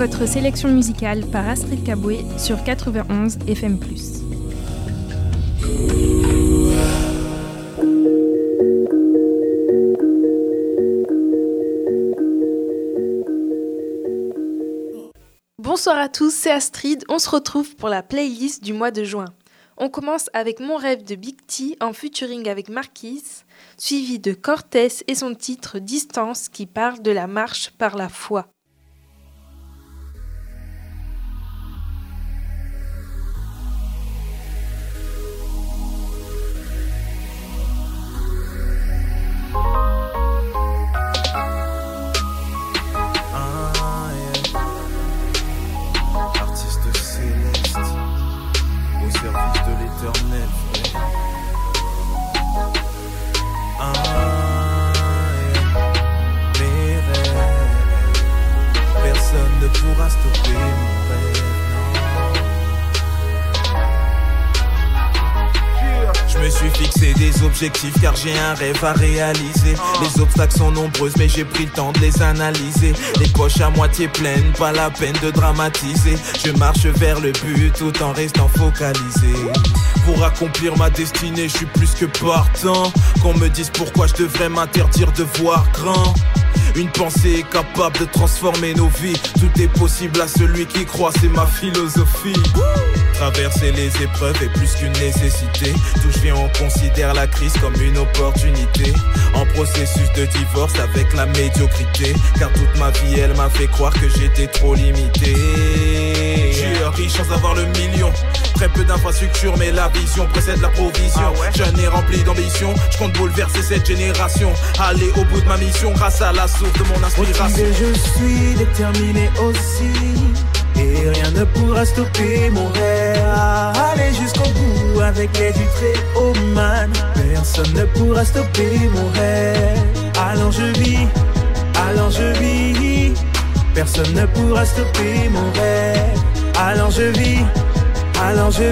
votre sélection musicale par Astrid Kaboué sur 91 FM+. Bonsoir à tous, c'est Astrid. On se retrouve pour la playlist du mois de juin. On commence avec Mon rêve de Big T en featuring avec Marquise, suivi de Cortés et son titre Distance qui parle de la marche par la foi. Pourra stopper mon rêve, non. Je me suis fixé des objectifs car j'ai un rêve à réaliser. Les obstacles sont nombreuses mais j'ai pris le temps de les analyser. Les poches à moitié pleines, pas la peine de dramatiser. Je marche vers le but tout en restant focalisé. Pour accomplir ma destinée, je suis plus que partant. Qu'on me dise pourquoi je devrais m'interdire de voir grand. Une pensée est capable de transformer nos vies. Tout est possible à celui qui croit, c'est ma philosophie. Traverser les épreuves est plus qu'une nécessité. D'où je viens, on considère la crise comme une opportunité. En processus de divorce avec la médiocrité. Car toute ma vie, elle m'a fait croire que j'étais trop limité. J'ai riche sans avoir le million. Très peu d'infrastructures mais la vision précède la provision. Jeune et rempli d'ambition, je compte bouleverser cette génération. Aller au bout de ma mission grâce à la source de mon inspiration. Motivé, je suis déterminé aussi. Et rien ne pourra stopper mon rêve. Aller jusqu'au bout avec l'aide du Très-Haut Man. Personne ne pourra stopper mon rêve. Alors je vis, alors je vis. Personne ne pourra stopper mon rêve. Alors je vis, alors je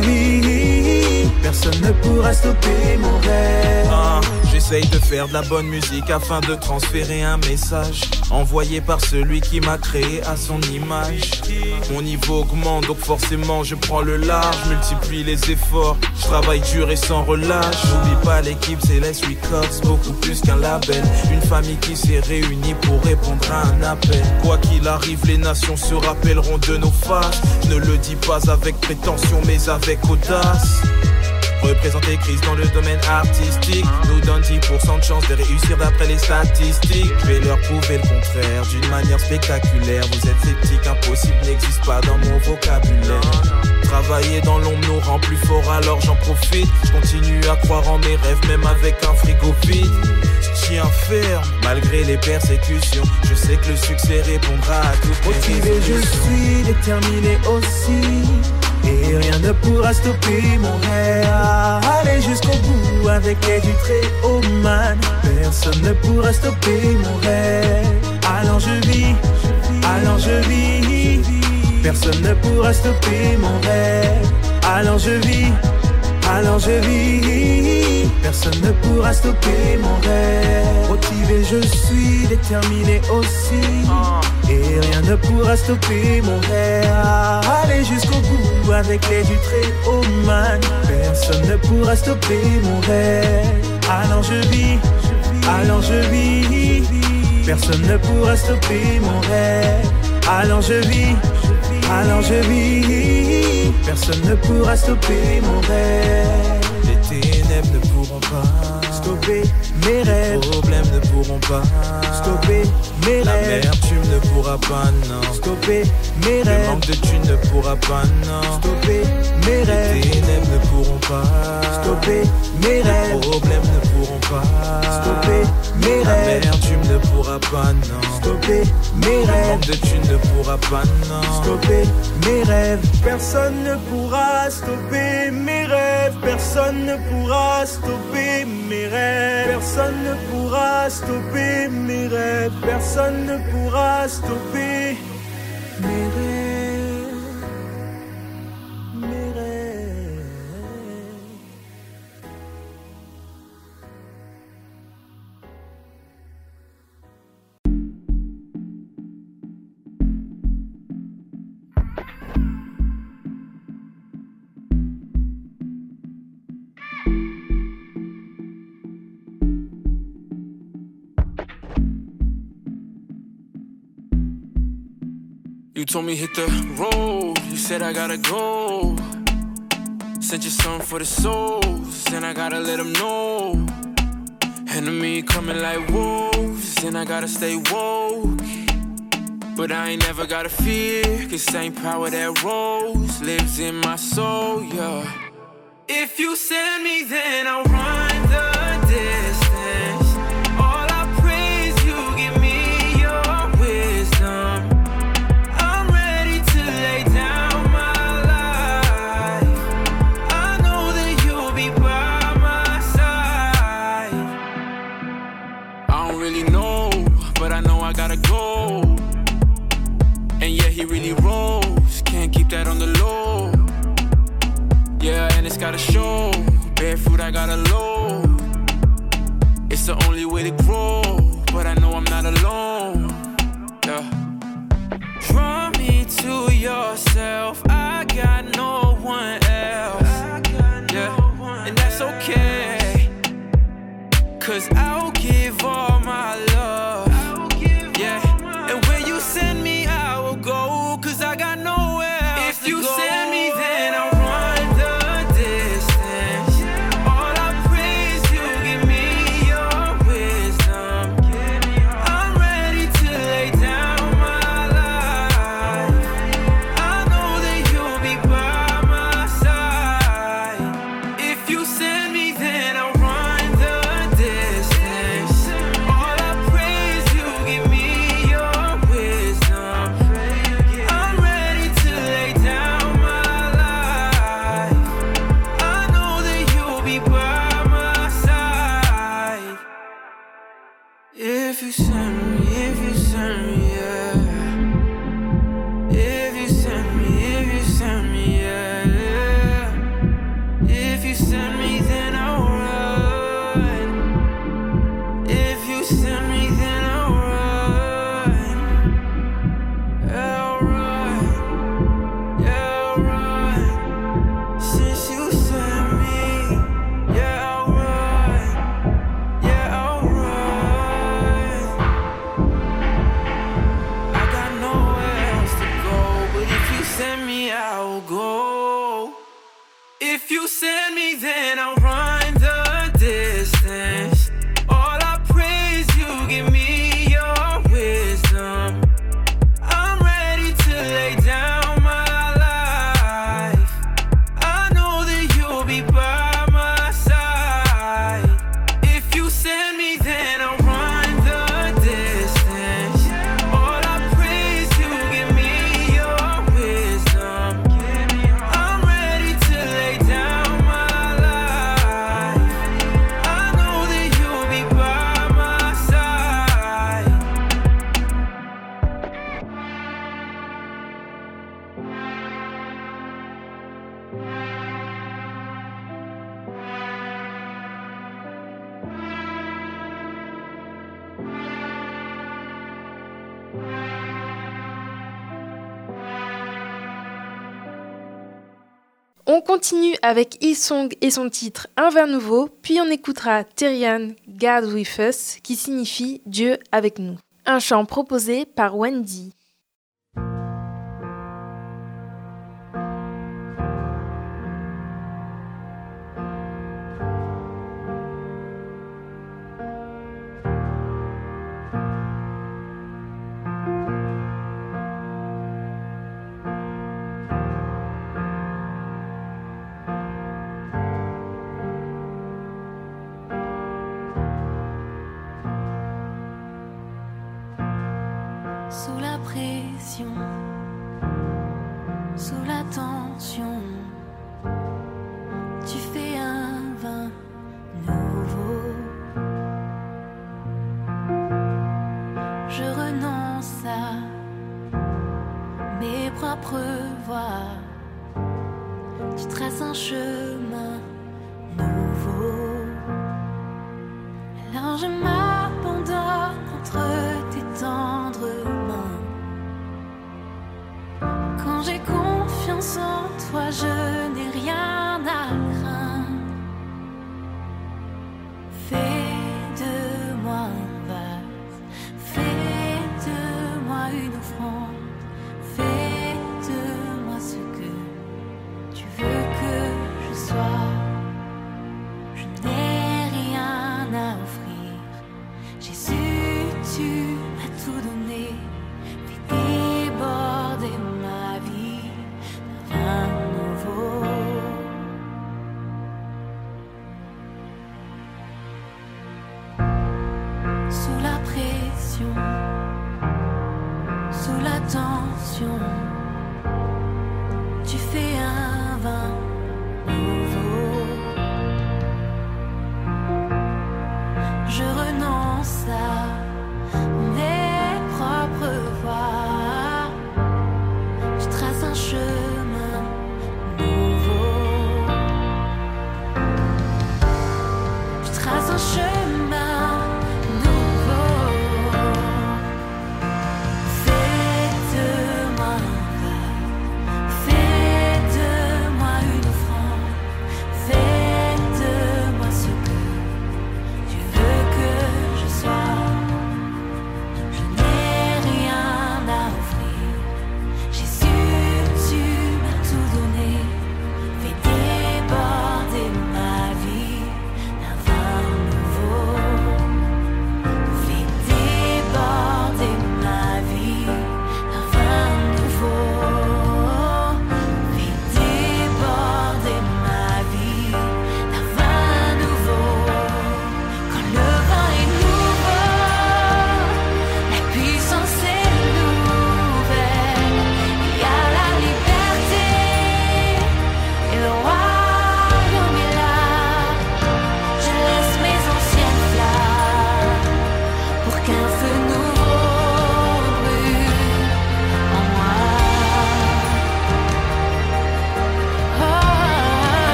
vis. Personne ne pourra stopper mon rêve. J'essaye de faire de la bonne musique afin de transférer un message envoyé par celui qui m'a créé à son image. Mon niveau augmente donc forcément je prends le large. Multiplie les efforts, je travaille dur et sans relâche. J'oublie pas l'équipe Céleste Records, beaucoup plus qu'un label. Une famille qui s'est réunie pour répondre à un appel. Quoi qu'il arrive, les nations se rappelleront de nos faces. Je ne le dis pas avec prétention mais avec audace. Représenter Chris dans le domaine artistique nous donne 10% de chance de réussir d'après les statistiques. Je vais leur prouver le contraire d'une manière spectaculaire. Vous êtes sceptiques, impossible n'existe pas dans mon vocabulaire. Travailler dans l'ombre nous rend plus forts, alors j'en profite. Je continue à croire en mes rêves même avec un frigo vide. Je tiens ferme malgré les persécutions. Je sais que le succès répondra à toutes mes Motivé, je suis déterminé aussi. Et rien ne pourra stopper mon rêve. Aller jusqu'au bout avec l'aide du Très-Haut Man. Personne ne pourra stopper mon rêve. Alors je vis, alors je vis. Personne ne pourra stopper mon rêve. Alors je vis, alors je vis. Personne ne pourra stopper mon rêve. Motivé, je suis déterminé aussi. Et rien ne pourra stopper mon rêve. Aller jusqu'au bout avec l'aide du Très-Haut Man. Personne ne pourra stopper mon rêve. Alors je vis, alors je vis. Personne ne pourra stopper mon rêve. Alors je vis, alors je vis. Personne ne pourra stopper mon rêve. Les ténèbres ne pourront pas stopper mes rêves. Les problèmes ne pourront pas stopper mes la rêves. L'amertume ne pourra pas, non. Stopper mes Le rêves. manque de thunes ne pourra pas, non. Stopper mes rêves. Les ténèbres ne pourront pas stopper mes rêves. Les problèmes ne pourront pas stopper mes rêves. L'amertume ne pourra pas, non. Stopper mes Le rêves. manque de thunes ne pourra pas, non. Stopper mes rêves. Personne ne pourra stopper mes rêves. Personne ne pourra stopper mes rêves. Personne ne pourra stopper mes rêves. Personne ne pourra stopper mes rêves. Mes rêves. You told me hit the road, you said I gotta go. Sent you something for the souls, and I gotta let them know. Enemy coming like wolves, and I gotta stay woke. But I ain't never gotta fear, cause same power that rose lives in my soul, yeah. If you send me, then I'll run the distance. All I pray is you give me your wisdom. I'm ready to lay down my life. I know that you'll be by my side. I don't really know, but I know I gotta go. And yeah, he really rolls, can't keep that on the low. Yeah, and it's gotta show, barefoot I gotta load. It's the only way to grow, but I know I'm not alone. Yeah. Draw me to yourself, I got no one else. Yeah, and that's okay, cause I'll give all my love. Yeah, and where you send me I will go, cause I got nowhere else to go. If you send me then I'll run the distance. All I pray is you give me your wisdom. I'm ready to lay down my life. I know that you'll be by my side. If you send me then I'll run the distance. All I pray is you give me your wisdom. I'm ready to lay down my life. I know that you'll be by my side. If you send me, yeah. If you send me, yeah. If you send me, then I'll run. If you send me, then I'll run. I'll run. Yeah, I'll run. Since you sent me, yeah, I'll run. Yeah, I'll run. I got nowhere else to go, but if you send me, I'll go. If you send me, then I'll run the distance. All I pray is you give me your wisdom. I'm ready to lay down my life. I know that you'll be by my side. If you send me, then I'll run the distance. All I pray is you give me your wisdom. I'm ready to lay down my life. I know that you'll be by my side. On continue avec Hillsong et son titre Un vin nouveau, puis on écoutera Terrian God with Us, qui signifie Dieu avec nous. Un chant proposé par Wendy. Sous la pression tension, sous la tension, tu fais un vin nouveau. Je renonce à mes propres voies, je trace un chemin nouveau. Je trace un chemin nouveau. Fais de moi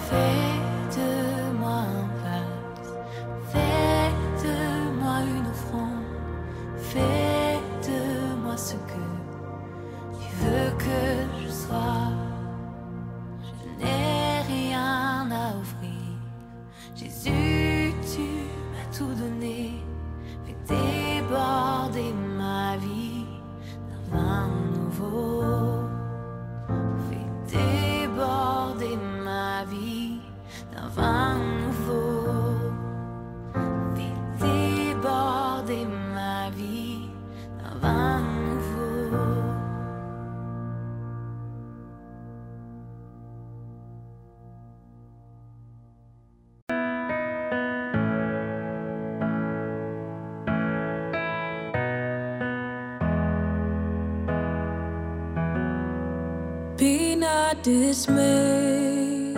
Be not dismayed,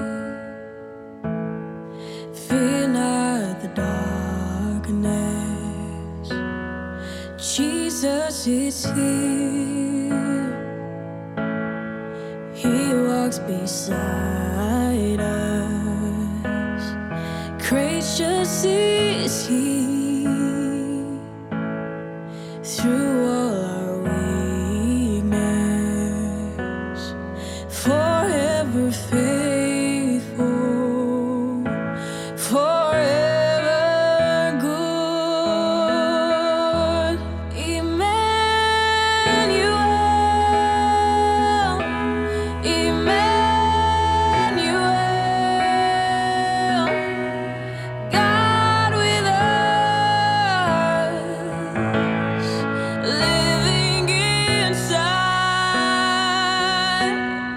fear not the darkness. Jesus is here, He walks beside us. Gracious is He through all our weakness, forever faithful, forever good. Emmanuel, Emmanuel, God with us, living inside.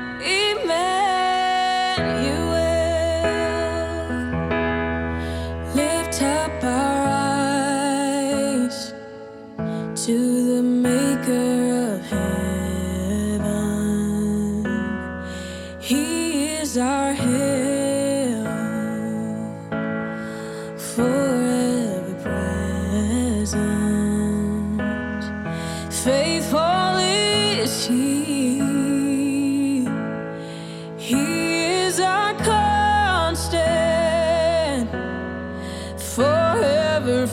Emmanuel, lift up our eyes to the Maker of heaven. He is our help, forever present. Faithful is He. He is our constant, forever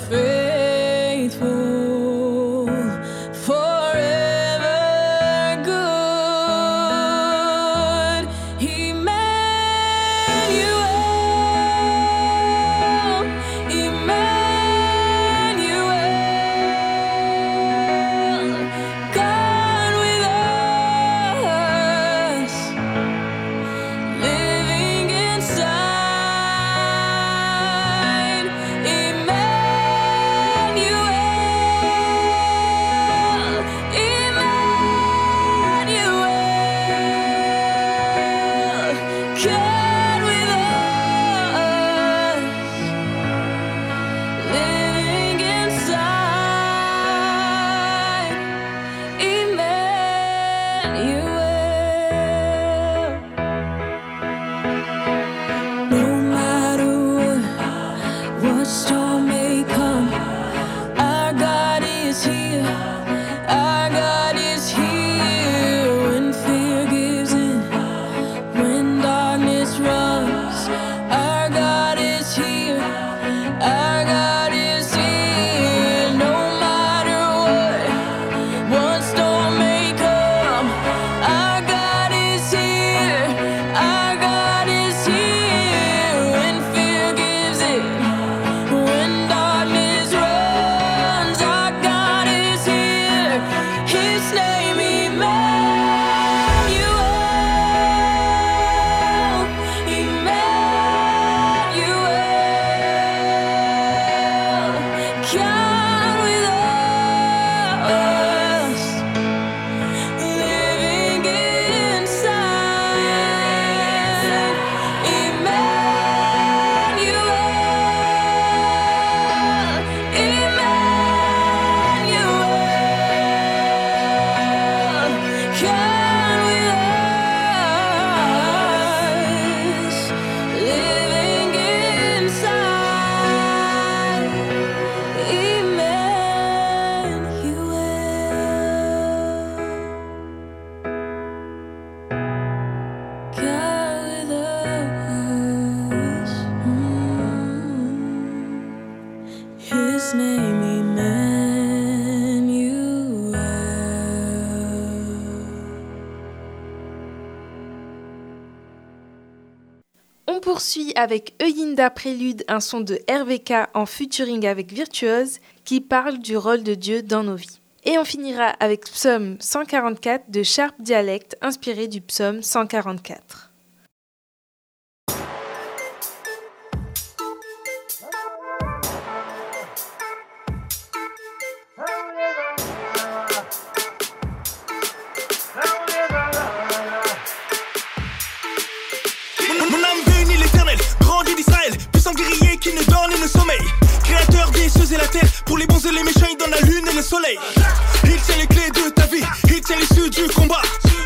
faithful, forever good. Emmanuel, Emmanuel, God with us, living inside. Emmanuel, Emmanuel, God with us, living inside. Emmanuel. No matter what storm may come, our God is here. Our God is here. When fear gives in, when darkness runs, our God is here. Our God is here. No matter what storm may come, our God is here. Our God is here. When fear gives in, when darkness runs, our God is here. His name Emmanuel, Emmanuel, On poursuit avec Eyinda Prélude, un son de RVK en featuring avec Virtuose qui parle du rôle de Dieu dans nos vies. Et on finira avec Psaume 144 de Sharp Dialect inspiré du Psaume 144. Guerrier qui ne dort ni ne sommeille, créateur des cieux et la terre, pour les bons et les méchants il donne la lune et le soleil. Il tient les clés de ta vie, il tient l'issue du combat.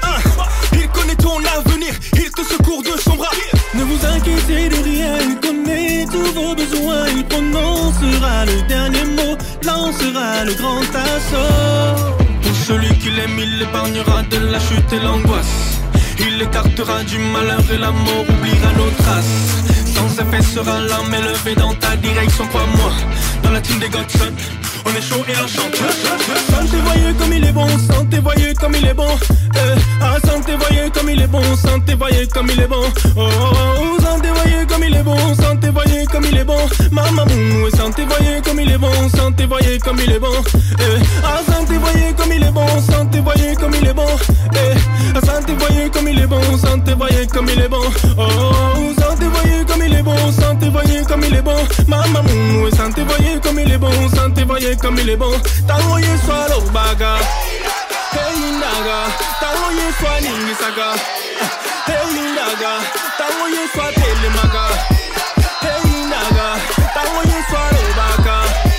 Il connaît ton avenir, il te secourt de son bras. Ne vous inquiétez de rien, il connaît tous vos besoins. Il prononcera le dernier mot, lancera le grand assaut. Pour celui qui l'aime, il l'épargnera de la chute et l'angoisse. Il écartera du malheur et la mort oubliera nos traces. Sans effet sera l'âme élevée dans ta direction, crois-moi. Dans la team des Godson, on est chaud et l'on chante. Sentez, voyez comme il est bon, sentez, voyez comme il est bon. Sentez, voyez comme il est bon, sentez, voyez comme il est bon. Sentez, voyez comme il est bon, sentez, voyez comme il est bon. Maman, sentez, voyez comme il est bon, sentez, voyez comme il est bon. Sentez, voyez comme il est bon, sentez, voyez comme il est bon. Sentez, voyez comme il est bon, sentez, voyez comme il est bon. Sentez, voyez comme il est bon, sentez, voyez comme il est bon. Maman, sentez, voyez comme il est bon, sentez, voyez comme il est bon. Tangoye swallow baga, hey naga. Tangoye swaningi saga, hey naga. Tangoye swatele maga, hey naga. Tangoye swallow baga,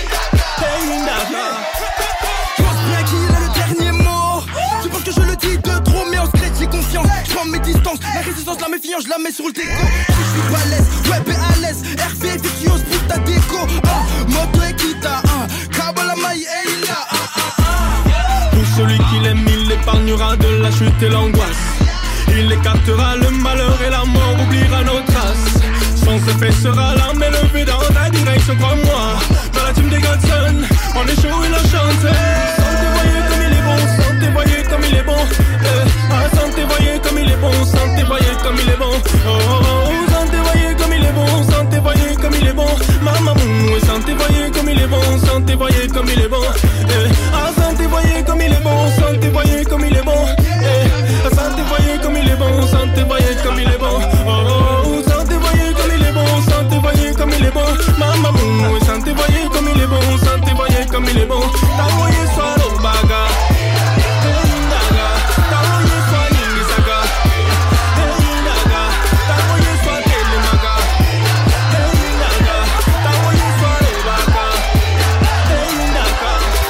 hey naga. Je pense bien qu'il a le dernier mot. Je pense que je le dis de trop, mais en secret j'ai confiance. Je prends mes distances, la résistance, la méfiance, je la mets sur le déco. Je suis balèze, web et à l'aise. RV, Virtuose pour ta déco. Moto et kita, Kabbalah Maï et là. Pour celui qui l'aime, il l'épargnera de la chute et l'angoisse. Il écartera le malheur et la mort, oubliera nos traces. Son effet sera l'arme élevée dans ta direction, crois-moi. Dans la team des Godson, on est chaud et l'on chante. Sentez, voyez comme il est bon, sentez, voyez comme il est bon. Sentez, voyez comme il est bon, sentez, voyez comme il est bon. Sentez, voyez comme il est bon, sentez, voyez comme il est bon. Maman, sentez, voyez comme il est bon, sentez, voyez comme il est bon. Sentez, voyez comme il est bon, sentez, voyez comme il est bon. Sentez, voyez comme il est bon, sentez, voyez comme il est bon. Sentez, voyez comme il est bon, sentez, voyez comme il est bon. Maman, sentez, voyez comme il est bon, sentez, voyez comme il est bon. Tangoye swallow baga, hey naga. Tangoye swaningi saga, hey naga. Tangoye swatele maga, hey naga. Tangoye swallow baga, hey naga.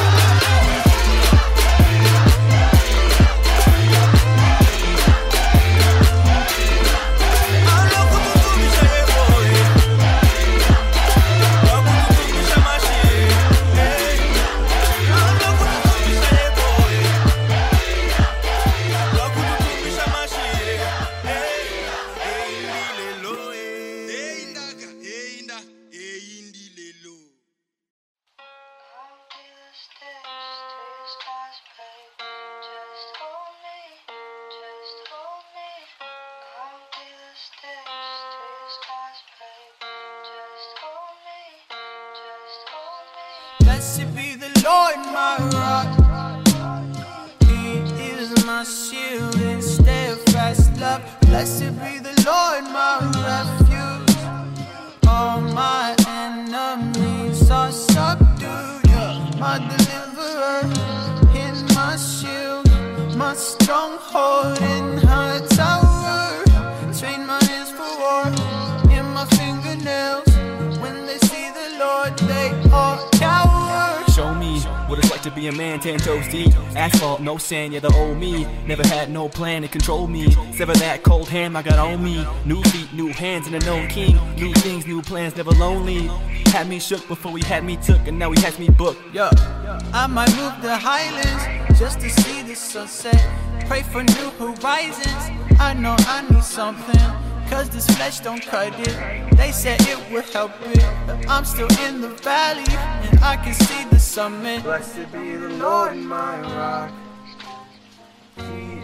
Blessed be the Lord, my rock. He is my shield and steadfast love. Blessed be the Lord, my refuge. All my enemies are subdued. My deliverer in my shield, my stronghold in her tower. Train my hands for war in my fingernails. When they see the Lord, they all cower. Show me what it's like to be a man 10 toes deep. Asphalt, no sand, yeah, the old me. Never had no plan to control me. Sever that cold hand I got on me. New feet, new hands, and a known king. New things, new plans, never lonely. Had me shook before he had me took, and now he has me booked. Yeah, I might move the highlands just to see the sunset. Pray for new horizons. I know I need something, cause this flesh don't cut it. They said it would help it, but I'm still in the valley, and I can see the summit. Blessed be the Lord, my rock. He is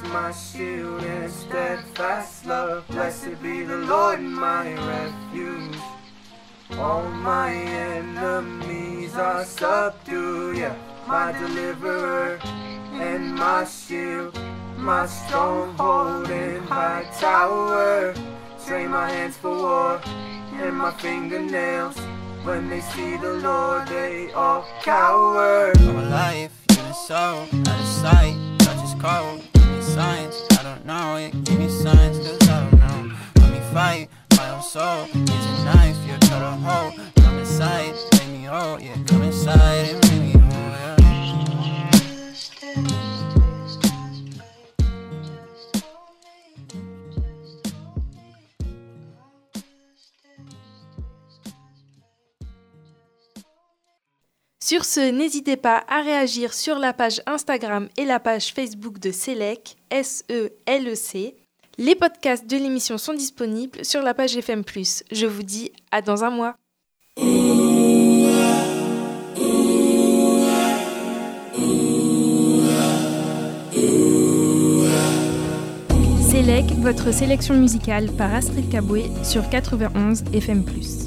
my shield and steadfast love. Blessed be the Lord, my refuge. All my enemies are subdued, yeah. My deliverer and my shield, my stronghold and high tower. Train my hands for war and my fingernails. When they see the Lord, they all cower. I'm alive, in a soul, out of sight, touch is cold. Give me signs, I don't know it. Give me signs, cause I don't know. Let me fight, my own soul. Here's a knife, you're cut a hole. Come inside, make me whole, yeah. Come inside and make me whole, yeah. Sur ce, n'hésitez pas à réagir sur la page Instagram et la page Facebook de Selec, SELEC. Les podcasts de l'émission sont disponibles sur la page FM+. Je vous dis à dans un mois. Selec, votre sélection musicale par Astrid Caboué sur 91 FM+.